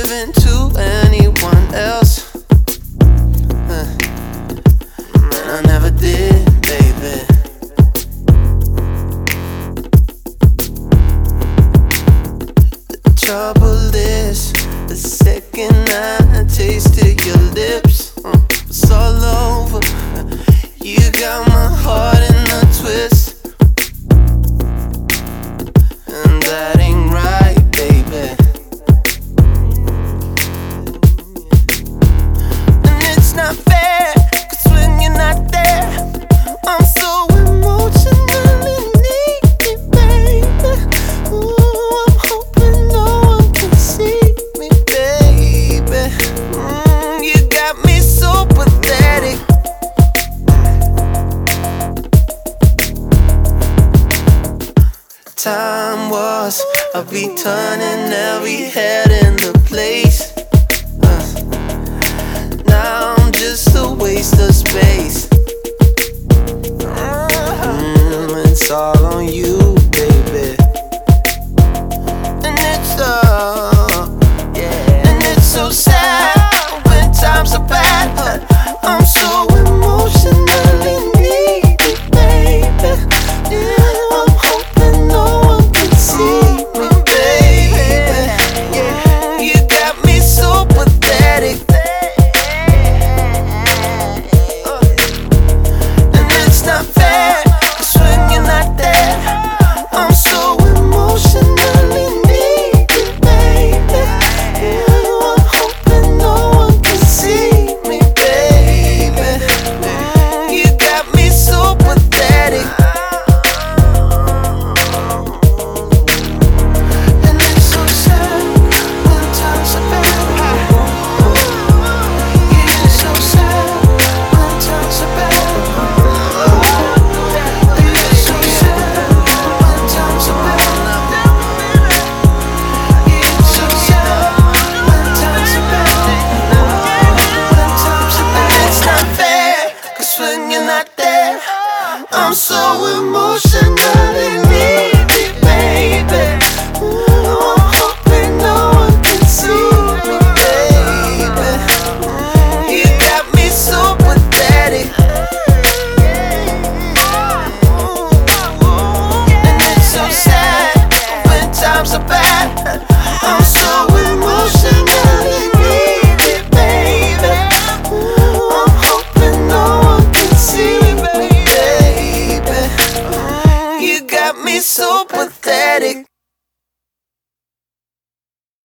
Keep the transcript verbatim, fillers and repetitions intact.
giving to anyone else. Uh, and I never did, baby. The trouble is, the second I tasted your lips, uh, it's all over. You got my heart in a twist, and that ain't right, baby. And it's not fair, 'cause when you're not there, I'm so emotionally needy, baby. Ooh, I'm hoping no one can see me, baby. Mm, you got me so pathetic. Time was, I'll be turning every head in the place. uh, Now I'm just a waste of space. mm, It's all on you, baby. And it's uh, yeah. And it's so sad when times are bad. I'm so emotionally needy, baby. Yeah. I'm so emotionally needy, baby. Ooh, I'm hoping no one can see me, baby. You got me so pathetic. And it's so sad when times are bad. I'm so emotionally needy, baby. Ooh, I'm hoping no one can see me. You got me so pathetic.